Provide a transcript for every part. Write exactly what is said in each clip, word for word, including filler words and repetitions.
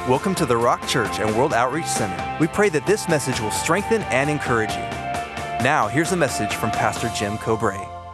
Welcome to the Rock Church and World Outreach Center. We pray that this message will strengthen and encourage you. Now, here's a message from Pastor Jim Cobrae.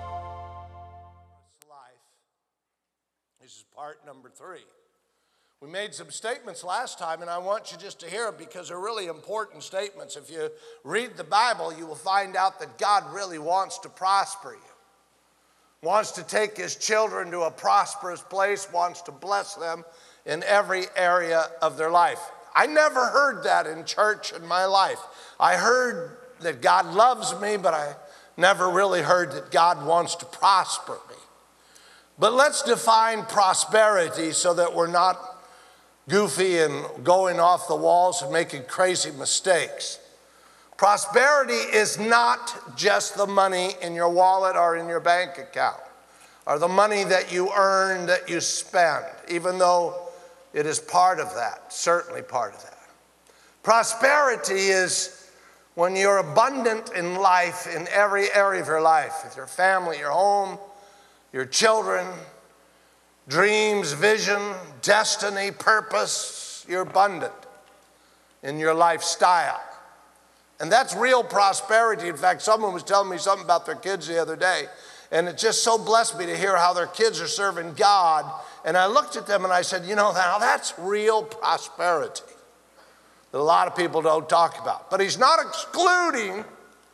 Life. This is part number three. We made some statements last time, and I want you just to hear them because they're really important statements. If you read the Bible, you will find out that God really wants to prosper you, wants to take his children to a prosperous place, wants to bless them in every area of their life. I never heard that in church in my life. I heard that God loves me, but I never really heard that God wants to prosper me. But let's define prosperity so that we're not goofy and going off the walls and making crazy mistakes. Prosperity is not just the money in your wallet or in your bank account, or the money that you earn, that you spend, even though it is part of that, certainly part of that. Prosperity is when you're abundant in life, in every area of your life, with your family, your home, your children, dreams, vision, destiny, purpose. You're abundant in your lifestyle. And that's real prosperity. In fact, someone was telling me something about their kids the other day, and it just so blessed me to hear how their kids are serving God. And I looked at them and I said, you know, now that's real prosperity that a lot of people don't talk about. But he's not excluding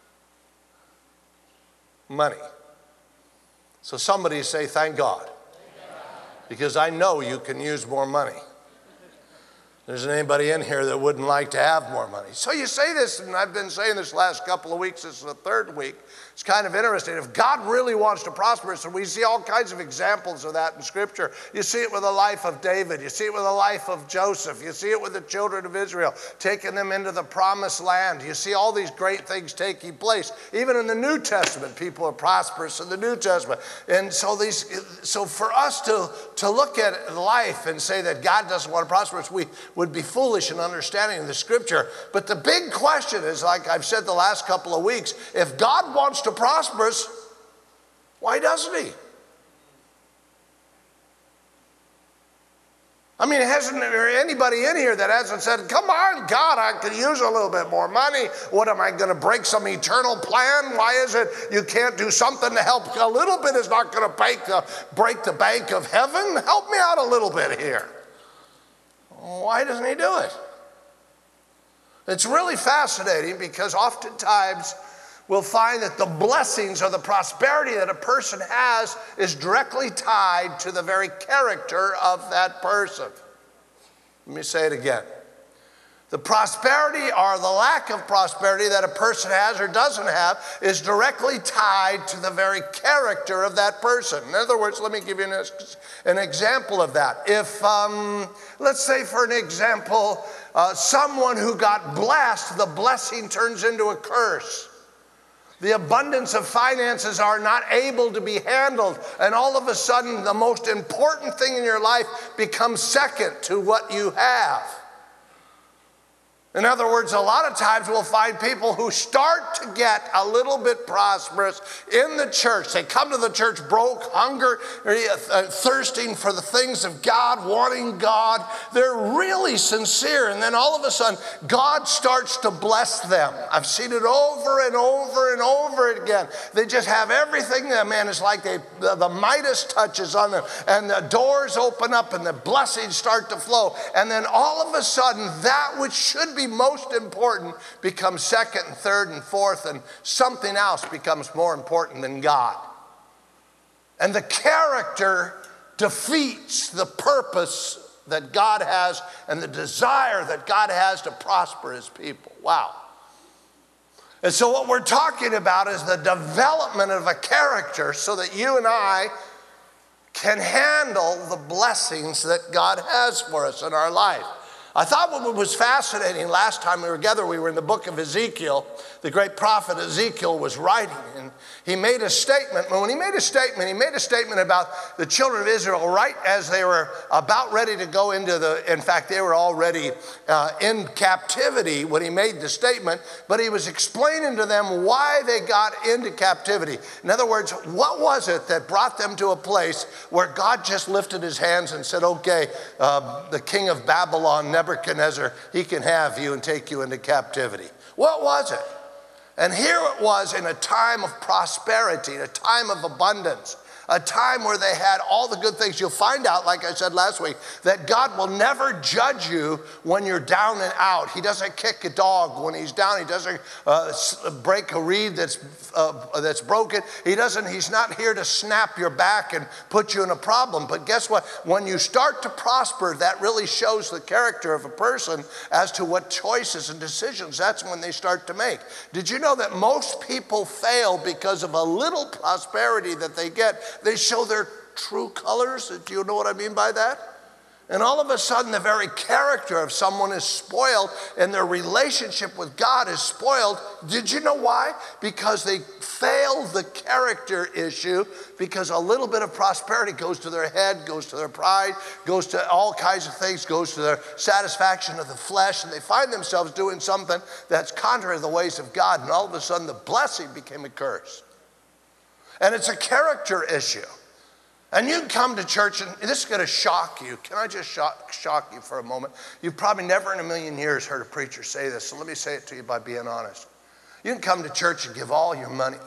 money. So somebody say, thank God. Because I know you can use more money. There isn't anybody in here that wouldn't like to have more money. So you say this, and I've been saying this last couple of weeks, this is the third week. It's kind of interesting. If God really wants to prosper us, and we see all kinds of examples of that in Scripture. You see it with the life of David. You see it with the life of Joseph. You see it with the children of Israel, taking them into the promised land. You see all these great things taking place. Even in the New Testament, people are prosperous in the New Testament. And so these, so for us to, to look at life and say that God doesn't want to prosper us, we would be foolish in understanding the Scripture. But the big question is, like I've said the last couple of weeks, if God wants to prosper us, why doesn't he? I mean, hasn't there anybody in here that hasn't said, come on, God, I could use a little bit more money. What, am I going to break some eternal plan? Why is it you can't do something to help? A little bit is not going to break the, break the bank of heaven. Help me out a little bit here. Why doesn't he do it? It's really fascinating because oftentimes we'll find that the blessings or the prosperity that a person has is directly tied to the very character of that person. Let me say it again. The prosperity or the lack of prosperity that a person has or doesn't have is directly tied to the very character of that person. In other words, let me give you an, an example of that. If, um, let's say for an example, uh, someone who got blessed, the blessing turns into a curse. The abundance of finances are not able to be handled, and all of a sudden the most important thing in your life becomes second to what you have. In other words, a lot of times we'll find people who start to get a little bit prosperous in the church. They come to the church broke, hunger, uh, thirsting for the things of God, wanting God. They're really sincere, and then all of a sudden, God starts to bless them. I've seen it over and over and over again. They just have everything. Man, it's like they, the, the Midas touches on them, and the doors open up, and the blessings start to flow. And then all of a sudden, that which should be most important becomes second and third and fourth, and something else becomes more important than God. And the character defeats the purpose that God has and the desire that God has to prosper his people. Wow. And so what we're talking about is the development of a character so that you and I can handle the blessings that God has for us in our life. I thought what was fascinating last time we were together, we were in the book of Ezekiel. The great prophet Ezekiel was writing, and he made a statement. But when he made a statement, he made a statement about the children of Israel right as they were about ready to go into the, in fact, they were already uh, in captivity when he made the statement, but he was explaining to them why they got into captivity. In other words, what was it that brought them to a place where God just lifted his hands and said, okay, uh, the king of Babylon Nebuchadnezzar, he can have you and take you into captivity. What was it? And here it was in a time of prosperity, a time of abundance, a time where they had all the good things. You'll find out, like I said last week, that God will never judge you when you're down and out. He doesn't kick a dog when he's down. He doesn't uh, break a reed that's uh, that's broken. He doesn't. He's not here to snap your back and put you in a problem. But guess what? When you start to prosper, that really shows the character of a person as to what choices and decisions that's when they start to make. Did you know that most people fail because of a little prosperity that they get? They show their true colors. Do you know what I mean by that? And all of a sudden, the very character of someone is spoiled and their relationship with God is spoiled. Did you know why? Because they fail the character issue, because a little bit of prosperity goes to their head, goes to their pride, goes to all kinds of things, goes to their satisfaction of the flesh, and they find themselves doing something that's contrary to the ways of God, and all of a sudden the blessing became a curse. And it's a character issue. And you can come to church, and this is going to shock you. Can I just shock, shock you for a moment? You've probably never in a million years heard a preacher say this, so let me say it to you by being honest. You can come to church and give all your money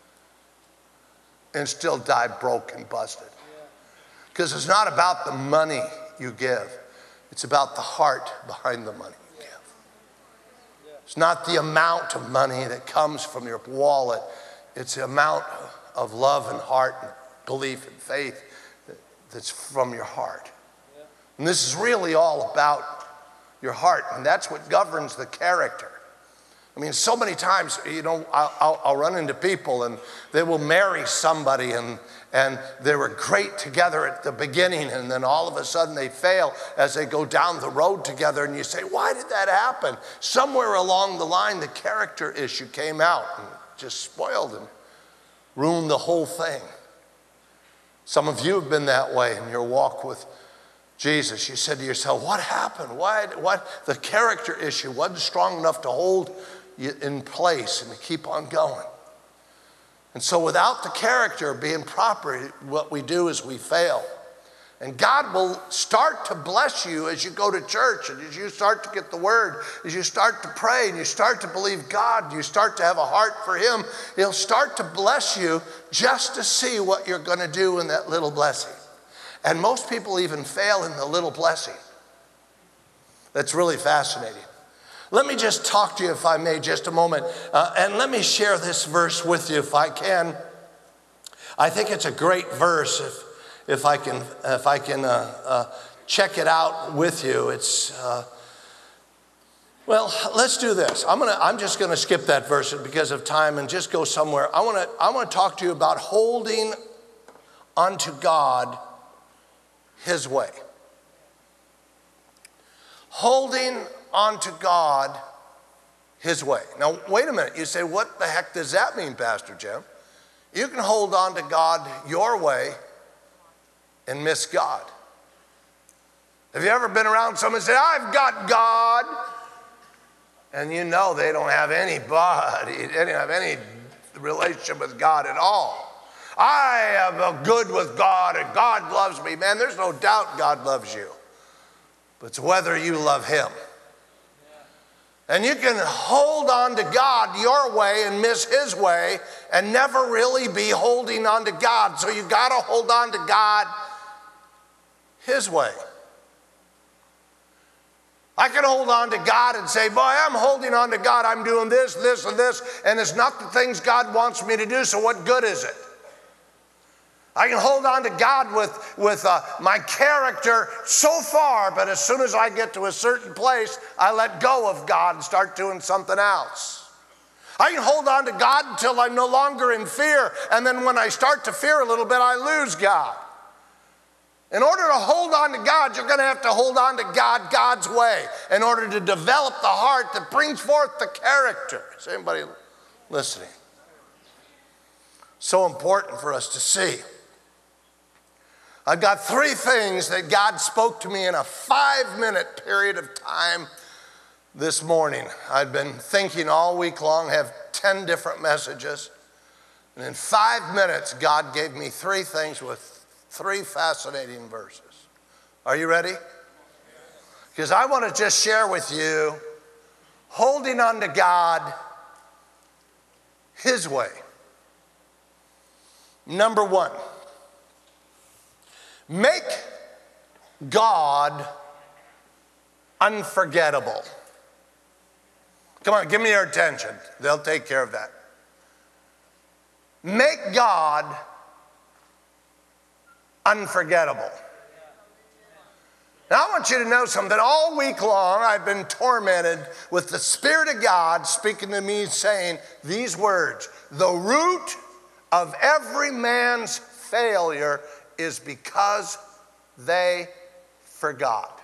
and still die broke and busted. Because it's not about the money you give. It's about the heart behind the money you give. It's not the amount of money that comes from your wallet. It's the amount of love and heart and belief and faith that's from your heart. Yeah. And this is really all about your heart, and that's what governs the character. I mean, so many times, you know, I'll, I'll, I'll run into people and they will marry somebody and, and they were great together at the beginning, and then all of a sudden they fail as they go down the road together, and you say, why did that happen? Somewhere along the line, the character issue came out and just spoiled and ruined the whole thing. Some of you have been that way in your walk with Jesus. You said to yourself, what happened? Why, what? The character issue wasn't strong enough to hold you in place and to keep on going. And so without the character being proper, what we do is we fail. And God will start to bless you as you go to church, and as you start to get the word, as you start to pray, and you start to believe God, you start to have a heart for him. He'll start to bless you just to see what you're going to do in that little blessing. And most people even fail in the little blessing. That's really fascinating. Let me just talk to you, if I may, just a moment. Uh, and let me share this verse with you, if I can. I think it's a great verse. If If I can, if I can uh, uh, check it out with you, it's uh, well. Let's do this. I'm gonna. I'm just gonna skip that verse because of time and just go somewhere. I want to. I want to talk to you about holding unto God His way. Holding onto God His way. Now, wait a minute. You say, what the heck does that mean, Pastor Jim? You can hold on to God your way and miss God. Have you ever been around someone and said, I've got God? And you know they don't have anybody, they don't have any relationship with God at all. I am good with God and God loves me. Man, there's no doubt God loves you. But it's whether you love him. And you can hold on to God your way and miss his way and never really be holding on to God. So you got to hold on to God his way. I can hold on to God and say, boy, I'm holding on to God. I'm doing this, this, and this, and it's not the things God wants me to do, so what good is it? I can hold on to God with, with uh, my character so far, but as soon as I get to a certain place, I let go of God and start doing something else. I can hold on to God until I'm no longer in fear, and then when I start to fear a little bit, I lose God. In order to hold on to God, you're going to have to hold on to God God's way in order to develop the heart that brings forth the character. Is anybody listening? So important for us to see. I've got three things that God spoke to me in a five-minute period of time this morning. I've been thinking all week long, have ten different messages. And in five minutes, God gave me three things with three fascinating verses. Are you ready? because I want to just share with you holding on to God His way. Number one, make God unforgettable. Come on, give me your attention. They'll take care of that. Make God unforgettable. Now, I want you to know something. All week long, I've been tormented with the Spirit of God speaking to me, saying these words: the root of every man's failure is because they forgot.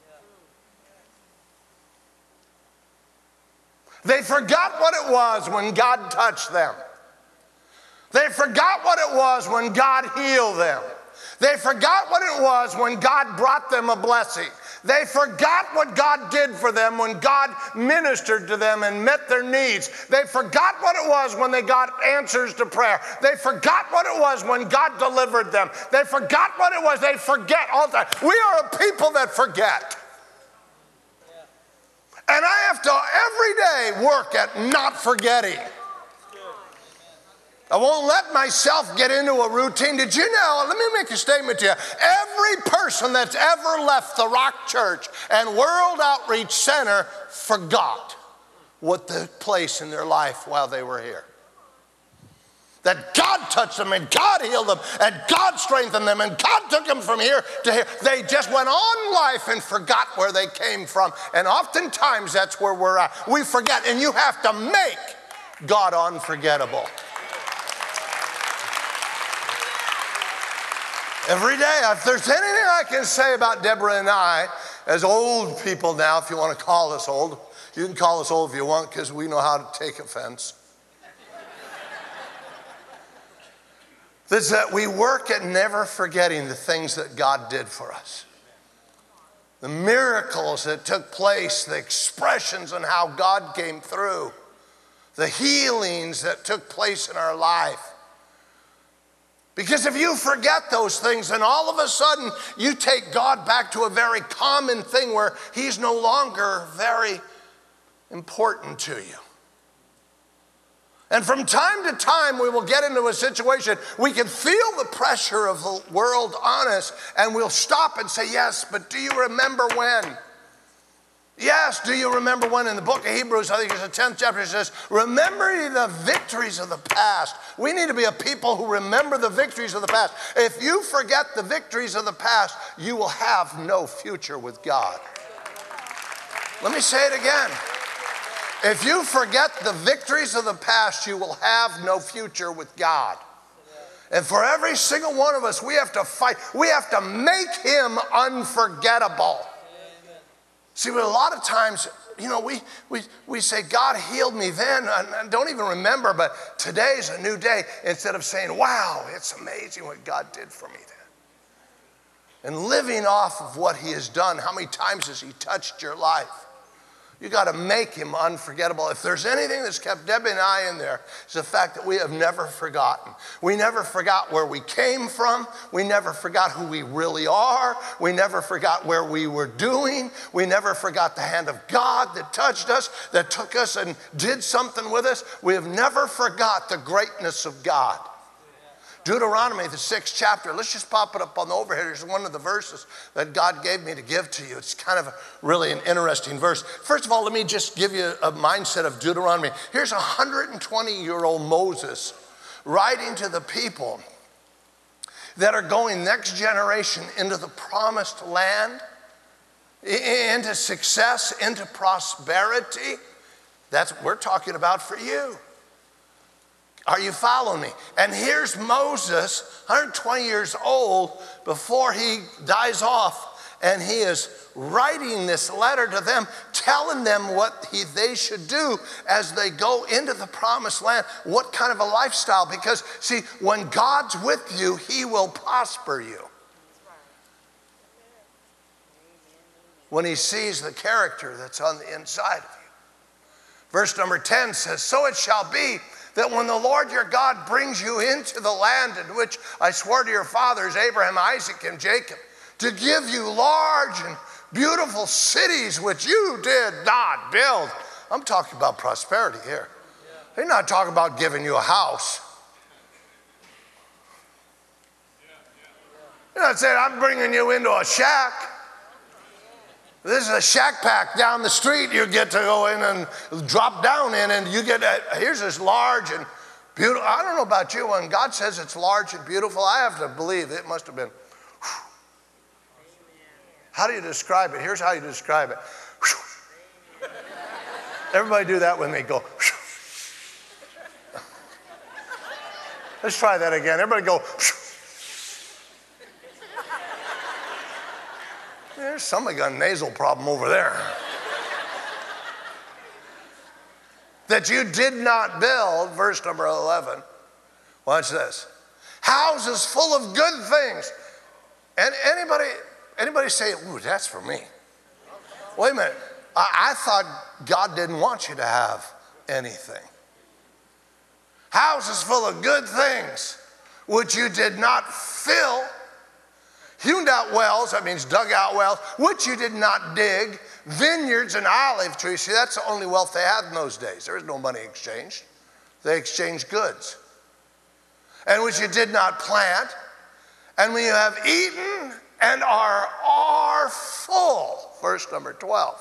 They forgot what it was when God touched them. They forgot what it was when God healed them. They forgot what it was when God brought them a blessing. They forgot what God did for them when God ministered to them and met their needs. They forgot what it was when they got answers to prayer. They forgot what it was when God delivered them. They forgot what it was. They forget all the time. We are a people that forget. And I have to every day work at not forgetting. I won't let myself get into a routine. Did you know, let me make a statement to you. Every person that's ever left the Rock Church and World Outreach Center forgot what took place in their life while they were here. That God touched them and God healed them and God strengthened them and God took them from here to here. They just went on life and forgot where they came from. And oftentimes that's where we're at. We forget, and you have to make God unforgettable. Every day, if there's anything I can say about Deborah and I, as old people now, if you want to call us old, you can call us old if you want, because we know how to take offense. Is that we work at never forgetting the things that God did for us. The miracles that took place, the expressions on how God came through, the healings that took place in our life. Because if you forget those things, then all of a sudden you take God back to a very common thing where He's no longer very important to you. And from time to time, we will get into a situation, we can feel the pressure of the world on us, and we'll stop and say, yes, but do you remember when? Yes, do you remember when? In the book of Hebrews, I think it's the tenth chapter, it says, remember the victories of the past. We need to be a people who remember the victories of the past. If you forget the victories of the past, you will have no future with God. Let me say it again. If you forget the victories of the past, you will have no future with God. And for every single one of us, we have to fight. We have to make Him unforgettable. See, but a lot of times, you know, we, we, we say, God healed me then. I don't even remember, but today's a new day. Instead of saying, wow, it's amazing what God did for me then. And living off of what He has done, how many times has He touched your life? You got to make Him unforgettable. If there's anything that's kept Debbie and I in there, it's the fact that we have never forgotten. We never forgot where we came from. We never forgot who we really are. We never forgot where we were doing. We never forgot the hand of God that touched us, that took us and did something with us. We have never forgot the greatness of God. Deuteronomy, the sixth chapter. Let's just pop it up on the overhead. Here's one of the verses that God gave me to give to you. It's kind of a, really an interesting verse. First of all, let me just give you a mindset of Deuteronomy. Here's a one hundred twenty-year-old Moses writing to the people that are going next generation into the promised land, into success, into prosperity. That's what we're talking about for you. Are you following me? And here's Moses, one hundred twenty years old, before he dies off, and he is writing this letter to them, telling them what he, they should do as they go into the promised land, what kind of a lifestyle. Because, see, when God's with you, He will prosper you. When He sees the character that's on the inside of you. Verse number ten says, so it shall be that when the Lord your God brings you into the land in which I swore to your fathers, Abraham, Isaac, and Jacob, to give you large and beautiful cities which you did not build. I'm talking about prosperity here. They're not talking about giving you a house. They're not saying, I'm bringing you into a shack. This is a shack pack down the street you get to go in and drop down in, and you get, a, here's this large and beautiful. I don't know about you, when God says it's large and beautiful, I have to believe it must have been. Whew. How do you describe it? Here's how you describe it. Whew. Everybody do that with me. Go. Whew. Let's try that again. Everybody go. Whew. There's somebody got a nasal problem over there. That you did not build, verse number eleven. Watch this. Houses full of good things. And anybody, anybody say, ooh, that's for me. Wait a minute. I, I thought God didn't want you to have anything. Houses full of good things, which you did not fill. Hewn out wells, that means dug out wells, which you did not dig, vineyards and olive trees. See, that's the only wealth they had in those days. There was no money exchanged. They exchanged goods. And which you did not plant, and when you have eaten and are, are full, verse number twelve,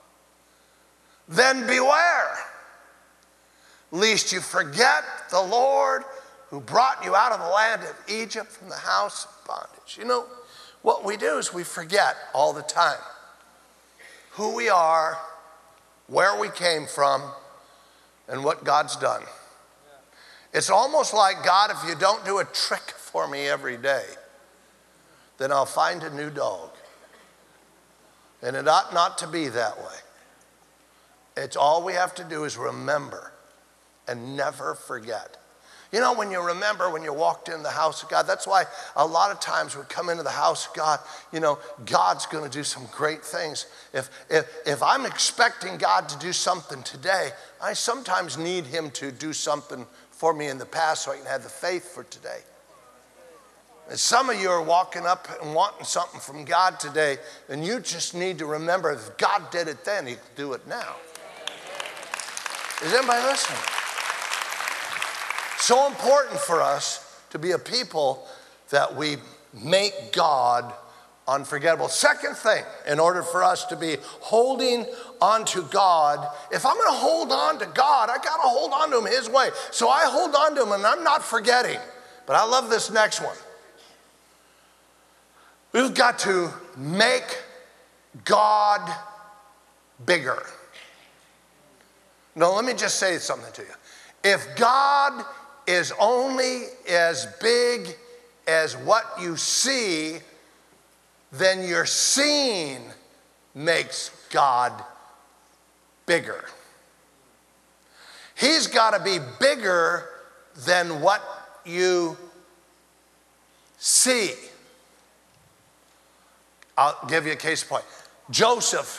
then beware, lest you forget the Lord who brought you out of the land of Egypt from the house of bondage. You know, what we do is we forget all the time who we are, where we came from, and what God's done. It's almost like, God, if you don't do a trick for me every day, then I'll find a new dog. And it ought not to be that way. It's all we have to do is remember and never forget. You know, when you remember when you walked in the house of God, that's why a lot of times we come into the house of God, you know, God's going to do some great things. If, if, if I'm expecting God to do something today, I sometimes need him to do something for me in the past so I can have the faith for today. And some of you are walking up and wanting something from God today, and you just need to remember if God did it then, he can do it now. Is anybody listening? So important for us to be a people that we make God unforgettable. Second thing, in order for us to be holding on to God, if I'm going to hold on to God, I got to hold on to him his way. So I hold on to him and I'm not forgetting. But I love this next one. We've got to make God bigger. No, let me just say something to you. If God is only as big as what you see, then your seeing makes God bigger. He's got to be bigger than what you see. I'll give you a case in point. Joseph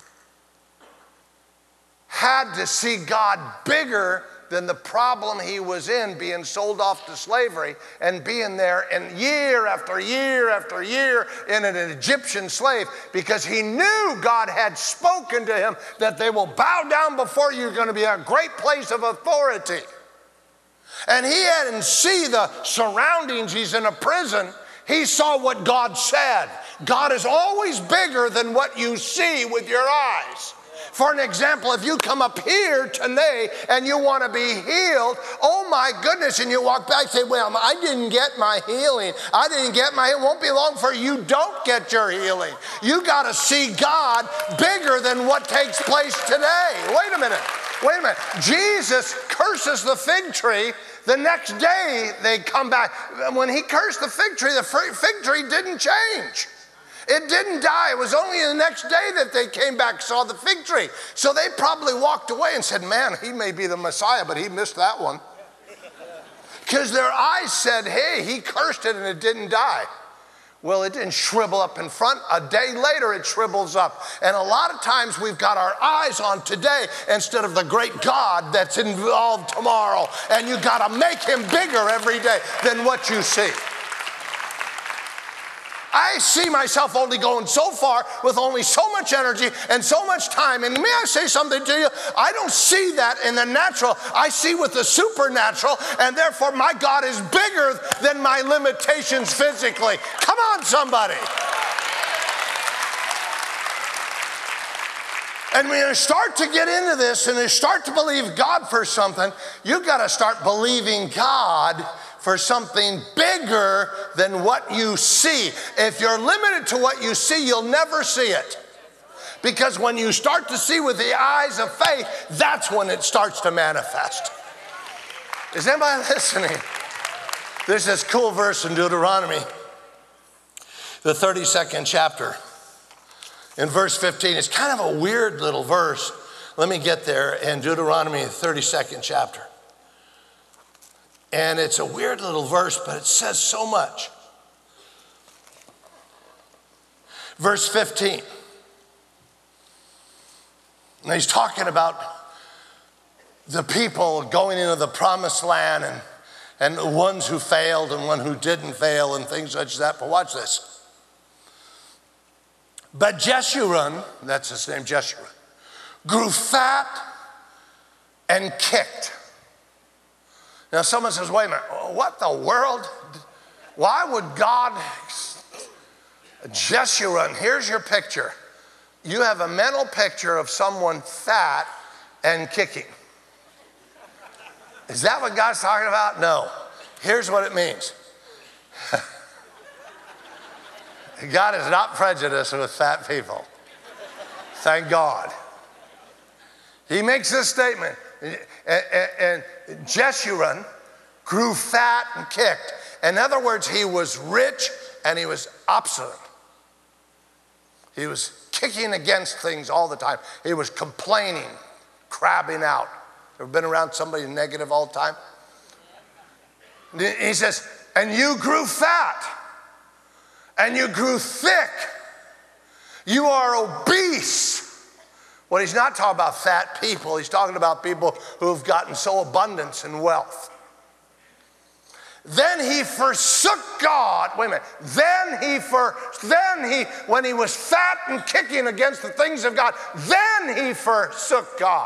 had to see God bigger than the problem he was in, being sold off to slavery and being there and year after year after year in an Egyptian slave, because he knew God had spoken to him that they will bow down before you. You're going to be a great place of authority. And he didn't see the surroundings. He's in a prison. He saw what God said. God is always bigger than what you see with your eyes. For an example, if you come up here today and you want to be healed, oh my goodness, and you walk back and say, well, I didn't get my healing. I didn't get my healing. It won't be long for you don't get your healing. You got to see God bigger than what takes place today. Wait a minute. Wait a minute. Jesus curses the fig tree. The next day they come back. When he cursed the fig tree, the fig tree didn't change. It didn't die. It was only the next day that they came back, saw the fig tree. So they probably walked away and said, man, he may be the Messiah, but he missed that one. Because their eyes said, hey, he cursed it and it didn't die. Well, it didn't shrivel up in front. A day later, it shrivels up. And a lot of times we've got our eyes on today instead of the great God that's involved tomorrow. And you got to make him bigger every day than what you see. I see myself only going so far with only so much energy and so much time. And may I say something to you? I don't see that in the natural. I see with the supernatural, and therefore my God is bigger than my limitations physically. Come on, somebody. And when you start to get into this and you start to believe God for something, you've got to start believing God for something bigger than what you see. If you're limited to what you see, you'll never see it. Because when you start to see with the eyes of faith, that's when it starts to manifest. Is anybody listening? There's this cool verse in Deuteronomy, the thirty-second chapter. In verse fifteen, it's kind of a weird little verse. Let me get there in Deuteronomy, the thirty-second chapter. And it's a weird little verse, but it says so much. Verse fifteen. And he's talking about the people going into the promised land and, and the ones who failed and one who didn't fail and things such as that. But watch this. But Jeshurun, that's his name, Jeshurun, grew fat and kicked. Now someone says, wait a minute, what the world? Why would God, Jeshurun, here's your picture. You have a mental picture of someone fat and kicking. Is that what God's talking about? No. Here's what it means. God is not prejudiced with fat people. Thank God. He makes this statement, and Jeshurun grew fat and kicked. In other words, he was rich and he was obstinate. He was kicking against things all the time. He was complaining, crabbing out. Ever been around somebody negative all the time? He says, and you grew fat. And you grew thick. You are obese. Well, he's not talking about fat people. He's talking about people who have gotten so abundance in wealth. Then he forsook God. Wait a minute. Then he for then he when he was fat and kicking against the things of God, then he forsook God,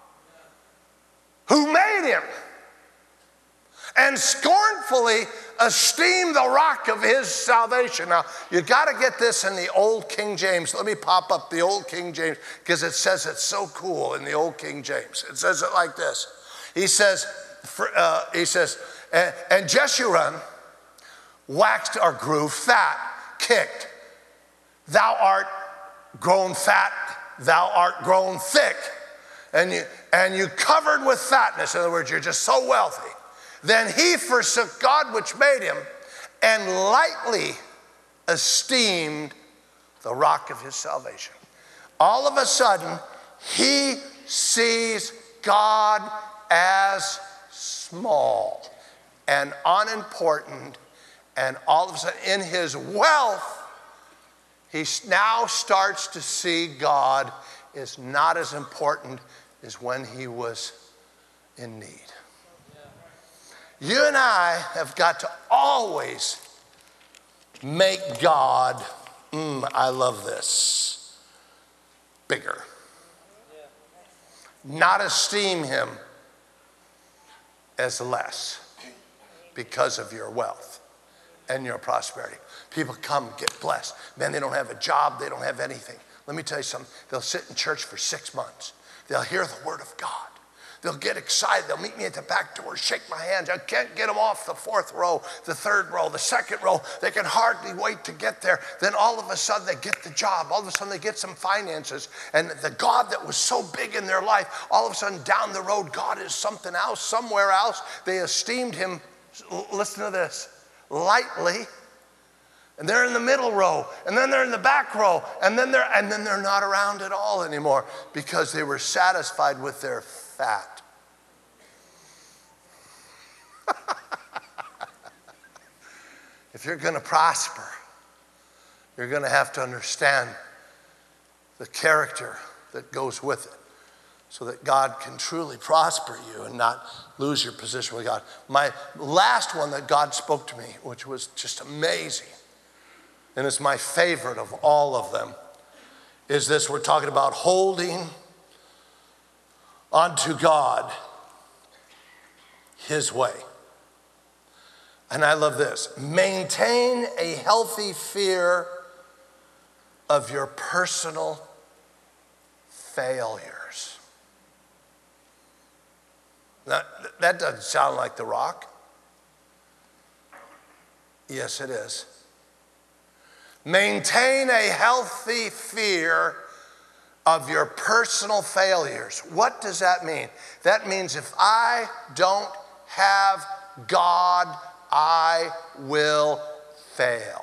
who made him, and scornfully esteemed the rock of his salvation. Now, you got to get this in the old King James. Let me pop up the old King James because it says it's so cool in the old King James. It says it like this. He says, for, uh, he says, and, and Jeshurun waxed or grew fat, kicked. Thou art grown fat, thou art grown thick. And you, and you covered with fatness. In other words, you're just so wealthy. Then he forsook God which made him and lightly esteemed the rock of his salvation. All of a sudden, he sees God as small and unimportant, and all of a sudden in his wealth, he now starts to see God is not as important as when he was in need. You and I have got to always make God, mm, I love this, bigger. Not esteem him as less because of your wealth and your prosperity. People come get blessed. Man, they don't have a job. They don't have anything. Let me tell you something. They'll sit in church for six months. They'll hear the word of God. They'll get excited. They'll meet me at the back door, shake my hand. I can't get them off the fourth row, the third row, the second row. They can hardly wait to get there. Then all of a sudden they get the job. All of a sudden they get some finances. And the God that was so big in their life, all of a sudden down the road, God is something else, somewhere else. They esteemed him, listen to this, lightly. And they're in the middle row, and then they're in the back row, and then they're and then they're not around at all anymore because they were satisfied with their fat. If you're going to prosper, you're going to have to understand the character that goes with it so that God can truly prosper you and not lose your position with God. My last one that God spoke to me, which was just amazing, and it's my favorite of all of them, is this. We're talking about holding onto God His way. And I love this. Maintain a healthy fear of your personal failures. Now, that doesn't sound like The Rock. Yes, it is. Maintain a healthy fear of your personal failures. What does that mean? That means if I don't have God, I will fail.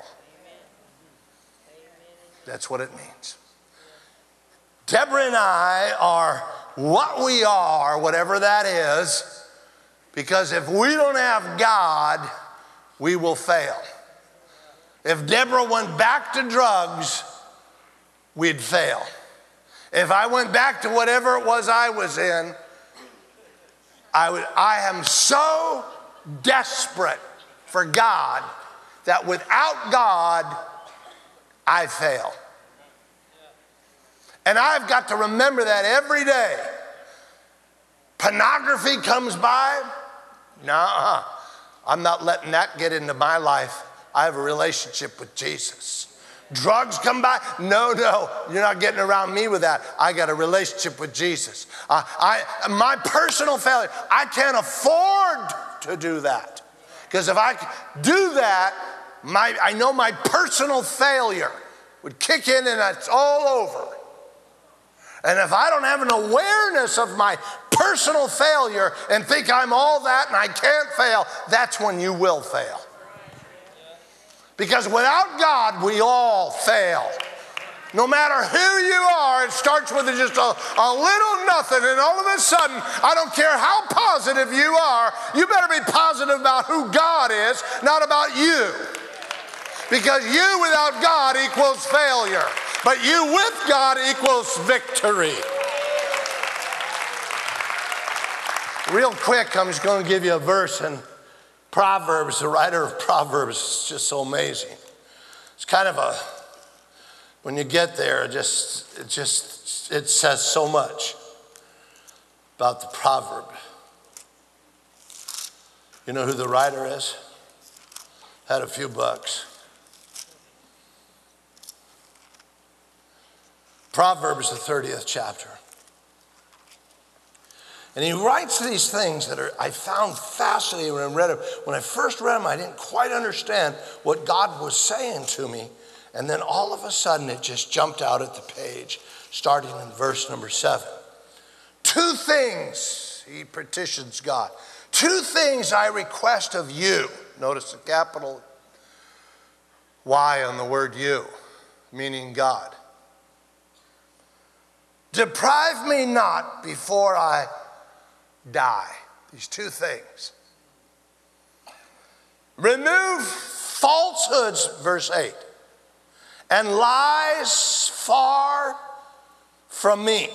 That's what it means. Deborah and I are what we are, whatever that is, because if we don't have God, we will fail. If Deborah went back to drugs, we'd fail. If I went back to whatever it was I was in, I would. I am so desperate for God that without God, I fail. And I've got to remember that every day. Pornography comes by, nuh-uh. I'm not letting that get into my life. I have a relationship with Jesus. Drugs come by, no, no, you're not getting around me with that. I got a relationship with Jesus. Uh, I, my personal failure, I can't afford to do that. Because if I do that, my, I know my personal failure would kick in and it's all over. And if I don't have an awareness of my personal failure and think I'm all that and I can't fail, that's when you will fail. Because without God, we all fail. No matter who you are, it starts with just a, a little nothing, and all of a sudden, I don't care how positive you are, you better be positive about who God is, not about you. Because you without God equals failure, but you with God equals victory. Real quick, I'm just going to give you a verse in Proverbs. The writer of Proverbs is just so amazing. It's kind of a, when you get there, it just, it just, it says so much about the proverb. You know who the writer is? Had a few bucks. Proverbs, the thirtieth chapter. And he writes these things that are I found fascinating when I read them. When I first read them, I didn't quite understand what God was saying to me. And then all of a sudden, it just jumped out at the page, starting in verse number seven. Two things, he petitions God. Two things I request of you. Notice the capital Y on the word you, meaning God. Deprive me not before I die. These two things. Remove falsehoods, verse eight, and lies far from me.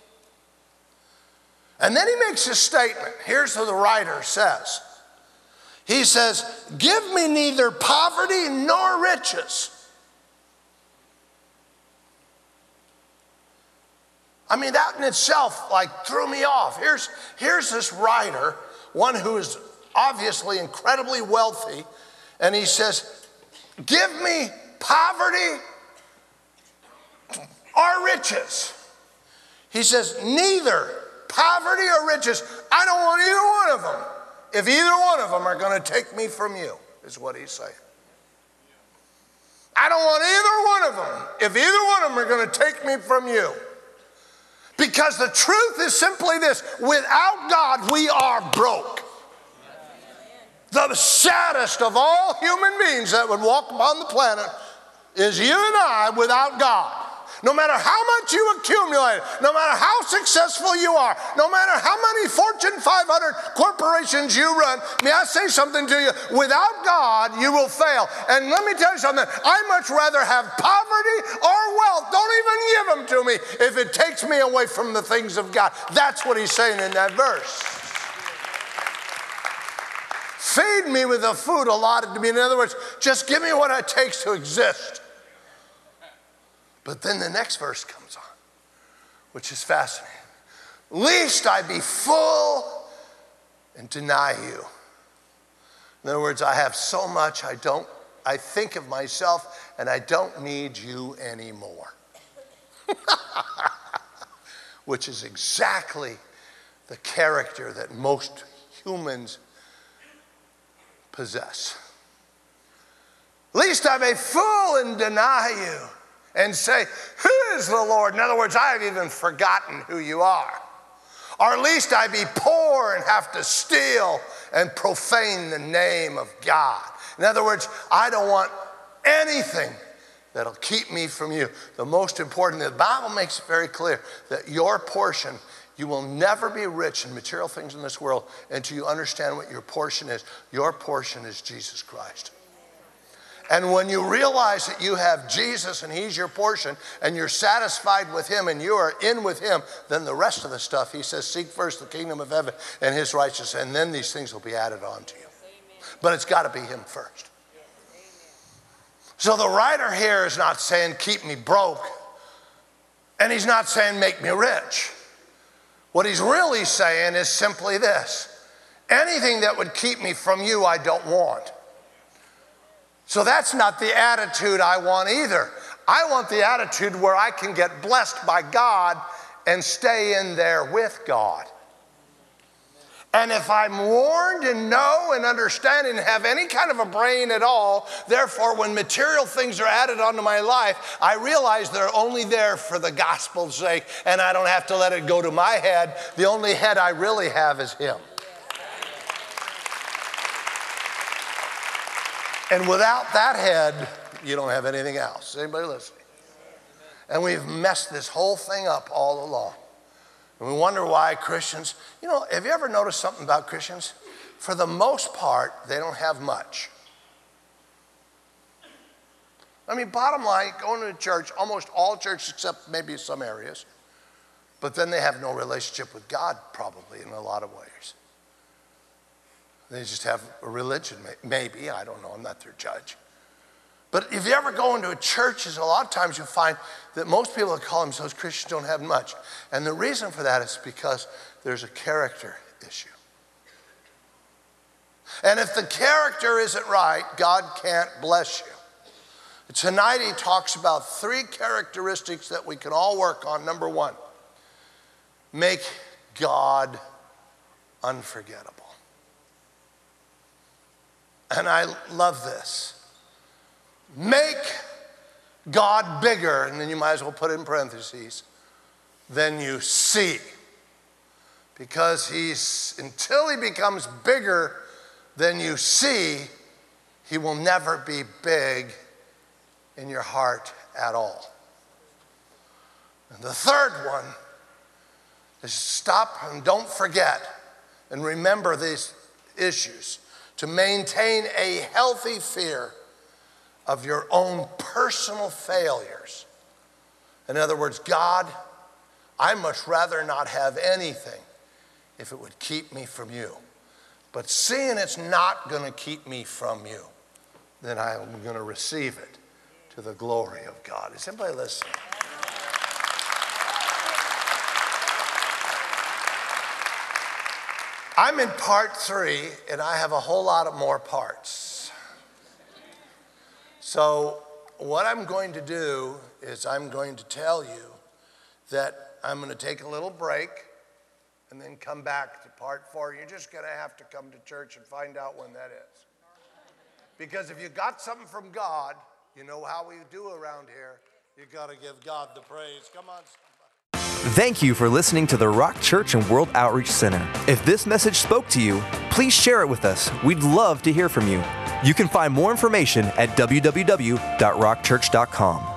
And then he makes a statement. Here's what the writer says. He says, give me neither poverty nor riches. I mean, that in itself like threw me off. Here's, here's this writer, one who is obviously incredibly wealthy, and he says, give me poverty or riches. He says, neither poverty or riches. I don't want either one of them. If either one of them are going to take me from you, is what he's saying. I don't want either one of them. If either one of them are going to take me from you. Because the truth is simply this. Without God, we are broke. The saddest of all human beings that would walk upon the planet is you and I without God. No matter how much you accumulate, no matter how successful you are, no matter how many Fortune five hundred corporations you run, may I say something to you? Without God, you will fail. And let me tell you something. I'd much rather have poverty or wealth. Don't even give them to me if it takes me away from the things of God. That's what he's saying in that verse. Feed me with the food allotted to me. In other words, just give me what it takes to exist. But then the next verse comes on, which is fascinating. Least I be full and deny you. In other words, I have so much I don't, I think of myself and I don't need you anymore. Which is exactly the character that most humans possess. Least I may fool and deny you and say, who is the Lord? In other words, I have even forgotten who you are. Or least I be poor and have to steal and profane the name of God. In other words, I don't want anything that'll keep me from you. The most important, the Bible makes it very clear that your portion, you will never be rich in material things in this world until you understand what your portion is. Your portion is Jesus Christ. And when you realize that you have Jesus and he's your portion and you're satisfied with him and you are in with him, then the rest of the stuff, he says, seek first the kingdom of heaven and his righteousness, and then these things will be added on to you. But it's got to be him first. So the writer here is not saying keep me broke, and he's not saying make me rich. What he's really saying is simply this: anything that would keep me from you, I don't want. So that's not the attitude I want either. I want the attitude where I can get blessed by God and stay in there with God. And if I'm warned and know and understand and have any kind of a brain at all, therefore when material things are added onto my life, I realize they're only there for the gospel's sake, and I don't have to let it go to my head. The only head I really have is him. And without that head, you don't have anything else. Anybody listening? And we've messed this whole thing up all along. And we wonder why Christians, you know, have you ever noticed something about Christians? For the most part, they don't have much. I mean, bottom line, going to church, almost all churches except maybe some areas, but then they have no relationship with God probably in a lot of ways. They just have a religion, maybe, I don't know, I'm not their judge. But if you ever go into a church, a lot of times you'll find that most people that call themselves Christians don't have much. And the reason for that is because there's a character issue. And if the character isn't right, God can't bless you. Tonight he talks about three characteristics that we can all work on. Number one, make God unforgettable. And I love this. Make God bigger, and then you might as well put it in parentheses, than you see. Because he's, until he becomes bigger than you see, he will never be big in your heart at all. And the third one is stop and don't forget and remember these issues. To maintain a healthy fear of your own personal failures. In other words, God, I much rather not have anything if it would keep me from you. But seeing it's not going to keep me from you, then I'm going to receive it to the glory of God. Is anybody listening? I'm in part three, and I have a whole lot of more parts. So what I'm going to do is I'm going to tell you that I'm going to take a little break and then come back to part four. You're just going to have to come to church and find out when that is. Because if you got something from God, you know how we do around here. You got to give God the praise. Come on. Thank you for listening to the Rock Church and World Outreach Center. If this message spoke to you, please share it with us. We'd love to hear from you. You can find more information at w w w dot rock church dot com.